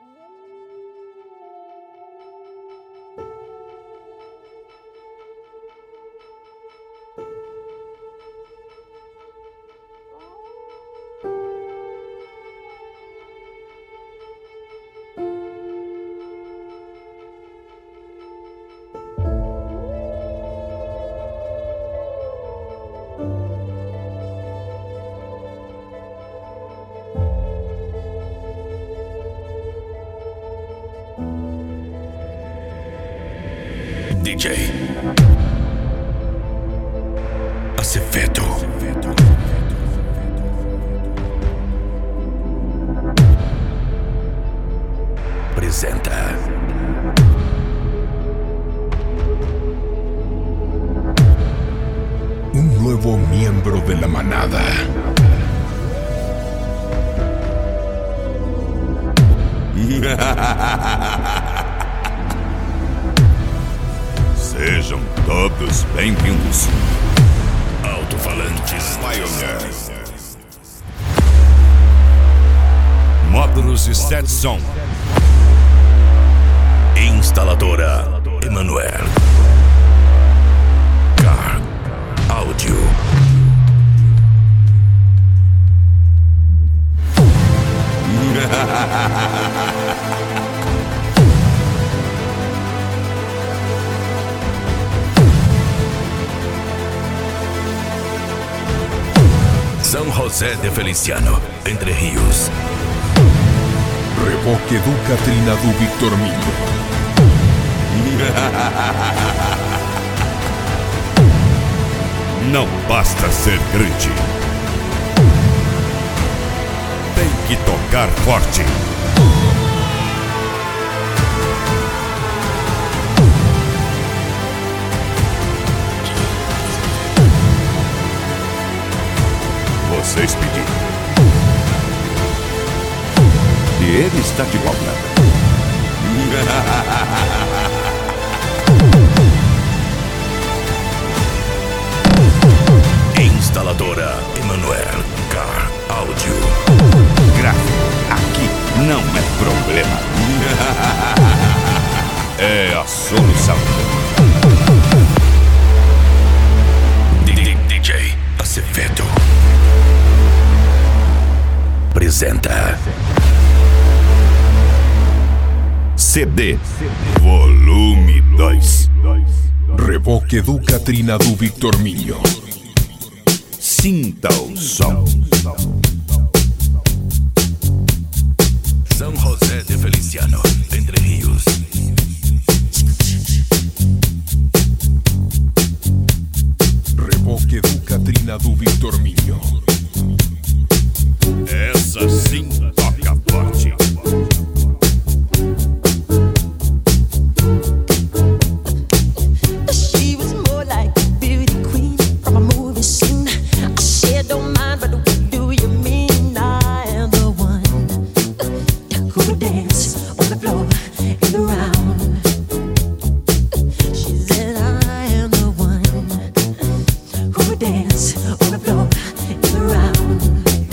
DJ Acevedo. Apresenta un nuevo miembro de la manada. Sejam todos bem-vindos. Alto-falantes Pioneer. Módulos e set som. Instaladora Emanuel. Car Audio. São José de Feliciano, Entre Rios. Reboque do Catrina do Victor Milho. Não basta ser grande. Tem que tocar forte. Vocês pediram. E ele está de volta. Instaladora Emanuel. Car Audio. Gráfico aqui não é problema. É a solução. DJ Acevedo apresenta CD Volume 2. Reboque do Catrina do Victor Milho. Sinta o som. São José de Feliciano, Entre Rios. Reboque do Catrina do Victor Milho. Essa sim toca forte. She was more like a beauty queen from a movie scene. I said, don't mind, but what do you mean? I am the one who would dance on the floor and around. She said, I am the one who would dance on the floor and around.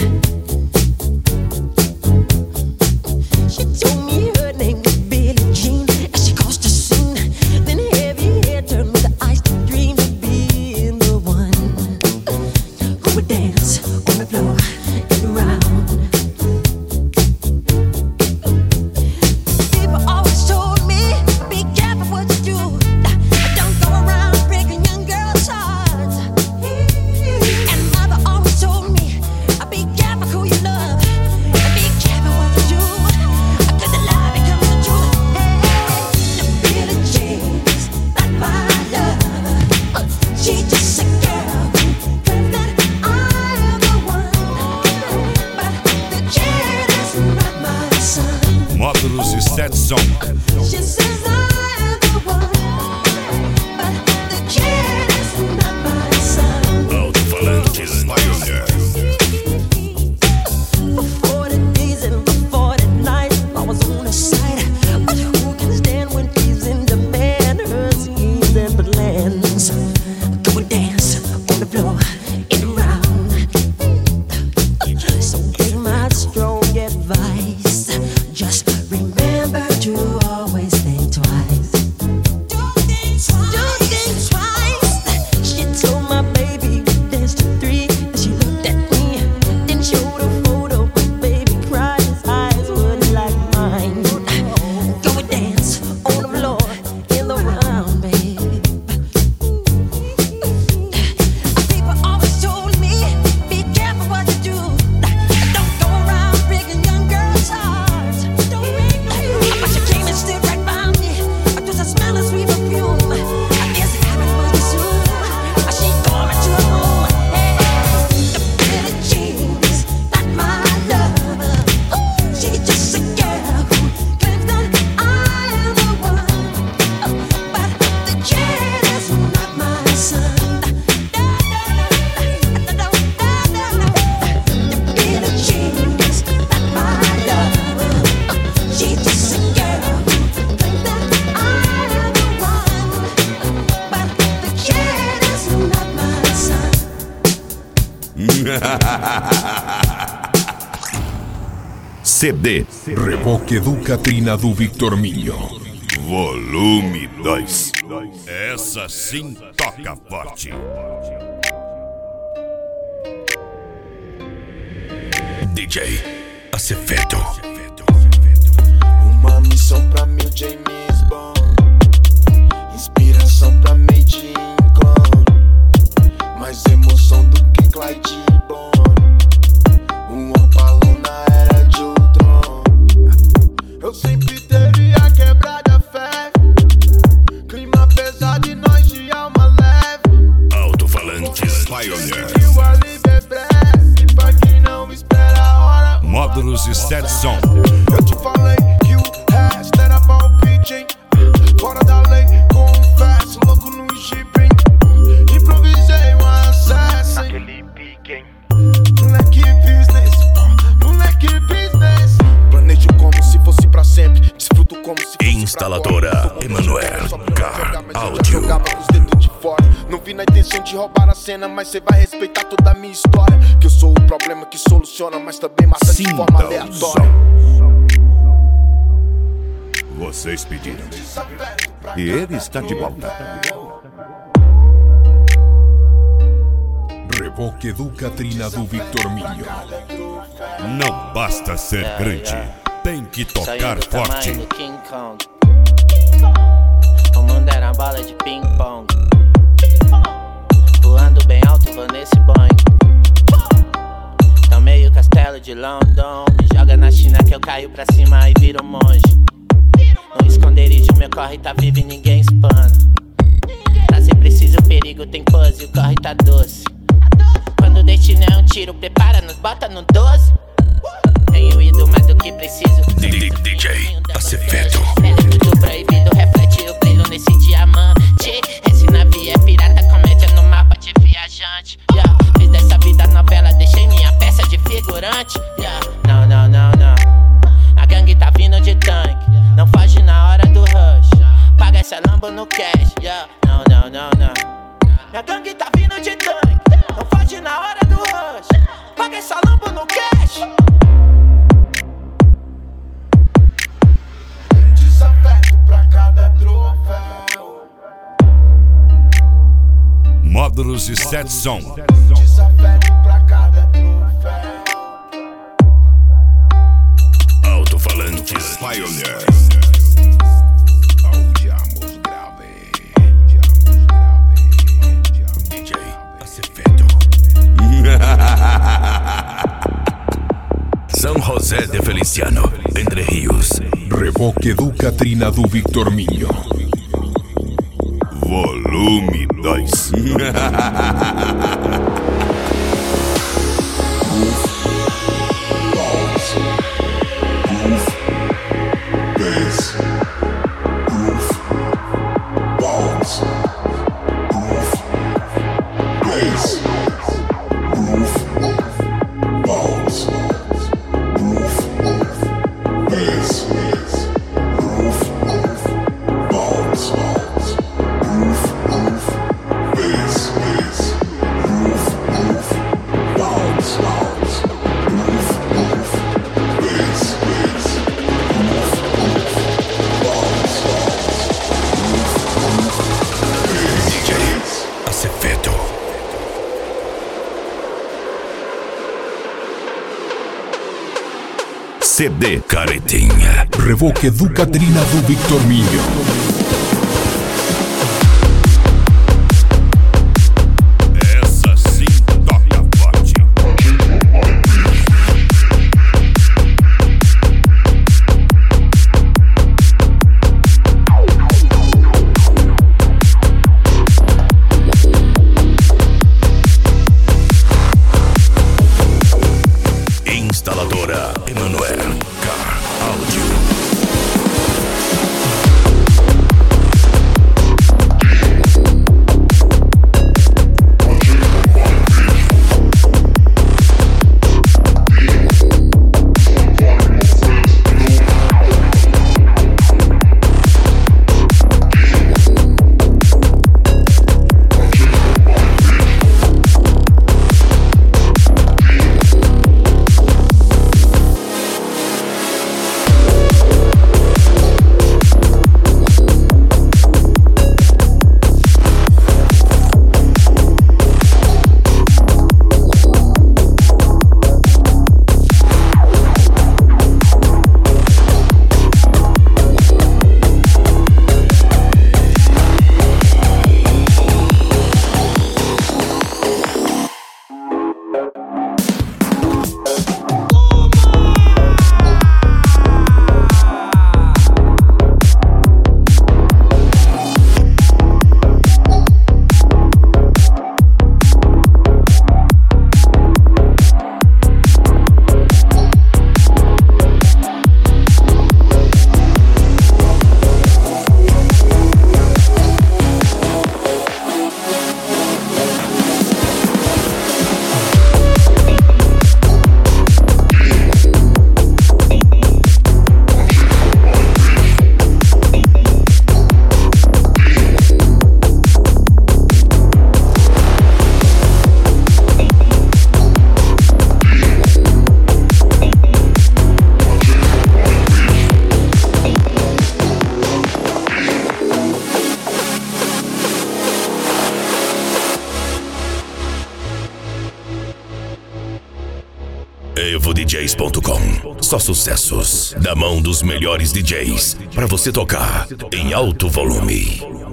She told me her name was Billie Jean as she crossed the scene. Then heavy hair turned with the eyes to dream of being the one who would dance on the floor and around. People always told me, be careful what you do. Don't go around breaking young girls' hearts. And mother always told me, be careful who you love. And be careful what you do. Cause the lie becomes the truth. Hey, Billie Jean's not my love. She's just a girl who claims that I am the one. But the kid is not my son. Módulos e set som. She says I am the one. But the kid is not my son. Alto-falantes Pioneer. For 40 days and for 40 nights, I was on her side. But who can stand when she's in demand? Her schemes and plans. Go and dance on the floor and around. So take my strong advice. Just remember. CD Reboque do Katrina do Victor Minho. Volume 2. Essa sim toca forte. DJ Acevedo. Uma missão pra mil James Bond, inspiração pra Made in England, mais emoção do que Clyde Bond, um opalão na era de Ultron. Eu sempre teve a quebrada ferve, clima pesado e nós de alma leve. Alto-falantes Pioneer. E o ali breve, pra quem não espera a hora. Módulos e set som. Eu te falei que o resto era palpite, hein? Fora da lei, confesso, louco no shipping. Improvisei um acesso, hein? Naquele pique, hein? Moleque business. Planejo como se fosse pra sempre, desfruto como se fosse Instaladora pra sempre. Emanuel Car Mas eu Audio. jogava com os dedos de fora. Não vi na intenção de roubar a cena, mas cê vai respeitar toda a minha história. Que eu sou o problema que soluciona, mas também mata de forma aleatória. Vocês pediram. E ele está de volta. Reboque do Katrina do Victor Minho. Não basta ser grande, tem que tocar forte. Do King Kong. O mundo era uma bola de ping pong, voando bem alto, vou nesse Boeing. Tomei o castelo de London, me joga na China que eu caio pra cima e viro monge. No esconderijo meu corre tá vivo e ninguém espana. Pra ser preciso o perigo tem pose, o corre tá doce. Quando o destino é um tiro, prepara, nos bota no 12. Tenho ido mais do que preciso. DJ Acevedo. É tudo proibido, reflete o brilho nesse diamante. Esse navio é pirata, comédia no mapa de viajante. Yeah. Fiz dessa vida novela, deixei minha peça de figurante. Yeah. Não, não, não, não. A gangue tá vindo de tanque, não foge na hora do rush. Paga essa Lambo no cash. Yeah. Não, não, não, não. Minha gangue tá vindo de tanque, não foge na hora do rush. Paga essa Lambo no cash. Desafeto pra cada troféu. Módulos e set som. Desafeto pra cada troféu. Alto-falantes Pioneer. DJ Acevedo. São José de Feliciano, Entre Rios. Reboque do Katrina do Victor Minho. Volume 2. Acevedo. CD Caretinha. Reboque do Katrina do Victor Minho. Essa sim toca forte. Instaladora Emanuel Car Audio. NovoDJs.com. Só sucessos da mão dos melhores DJs pra você tocar em alto volume.